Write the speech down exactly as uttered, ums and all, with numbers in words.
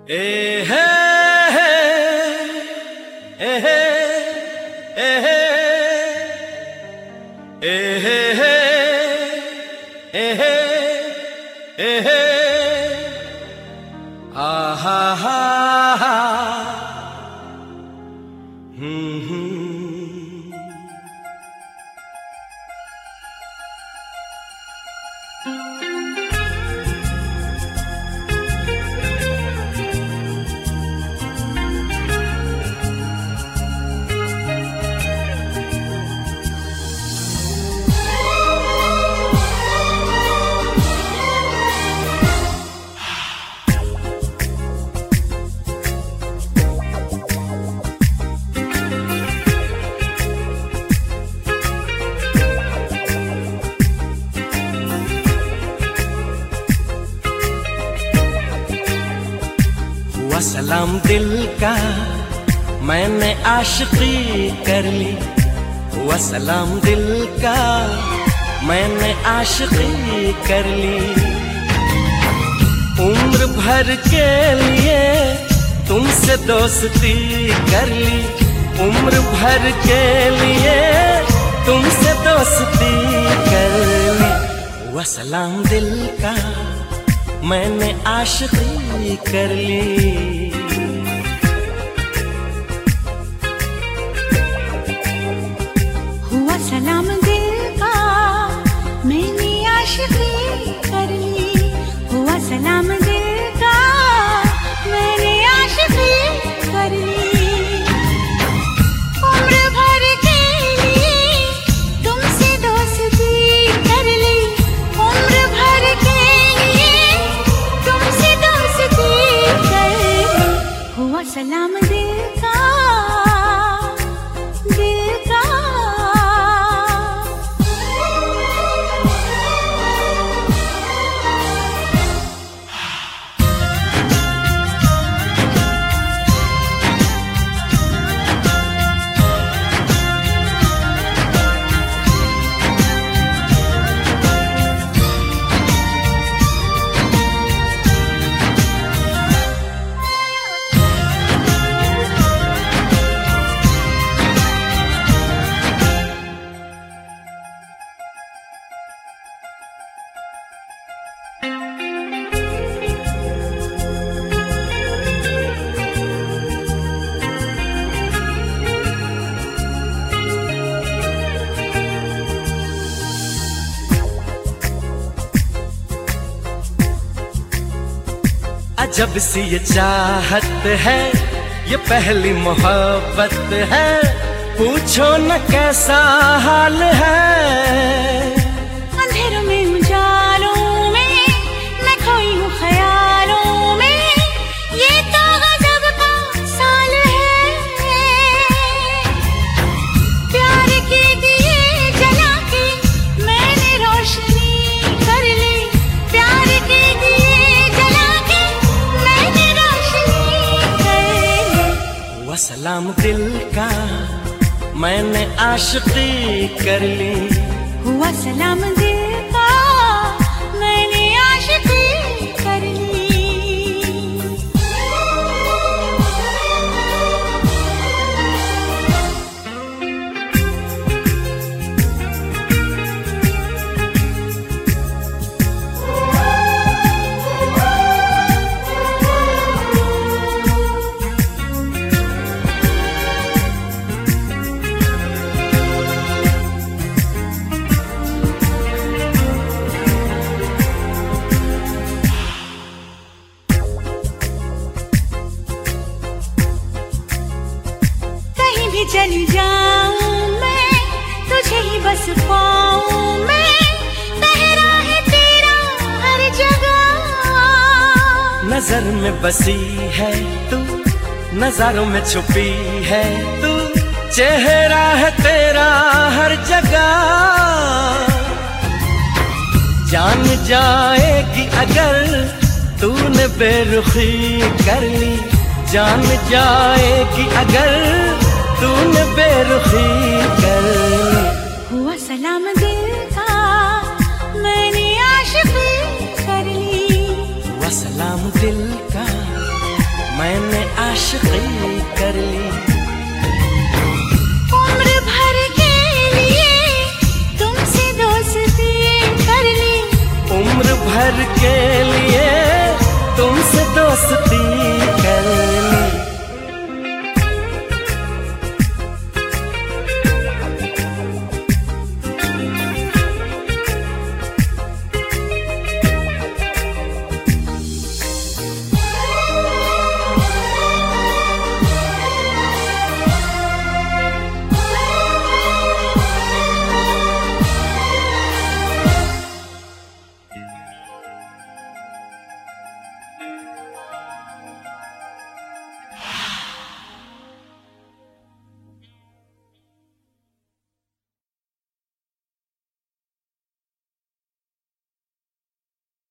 ए है ए है ए है ए है ए है ए है आ हा हा हा हम्म हम्म सलाम दिल का मैंने आशिकी कर ली, हुआ सलाम दिल का मैंने आशिकी कर ली। उम्र भर के लिए तुमसे दोस्ती कर ली, उम्र भर के लिए तुमसे दोस्ती कर ली। हुआ सलाम दिल का मैंने आशिकी कर ली। हुआ सलाम दिल का मैंने आशिकी कर ली, हुआ सलाम दिल का मैंने आशिकी कर ली। उम्र भर के लिए तुमसे दोस्ती कर ली, उम्र भर के हुआ सलाम दिल का दिल का। अजब सी ये चाहत है, ये पहली मोहब्बत है, पूछो न कैसा हाल है। अंधेरों में उजालों में मैं खोई हूँ ख्यालों में, ये तो गजब का साल है। प्यार के दिए जला के मैंने रोशनी कर ली, प्यार के दिए जला के मैंने रोशनी कर ली। हुआ सलाम दिल का मैंने आशिकी कर ली, हुआ सलाम दिल का मैंने आशिकी कर ली। चली जाऊं मैं तुझे ही बस पाऊं मैं, पहरा है तेरा हर जगह। नजर में बसी है तू, नजारों में छुपी है तू, चेहरा है तेरा हर जगह। जान जाएगी अगर तूने बेरुखी कर ली, जान जाएगी अगर तूने बेरुखी कर ली। हुआ सलाम दिल का मैंने आशिकी कर ली, हुआ सलाम दिल का मैंने आशिकी कर ली। उम्र भर के लिए तुमसे दोस्ती कर ली। उम्र भर के लिए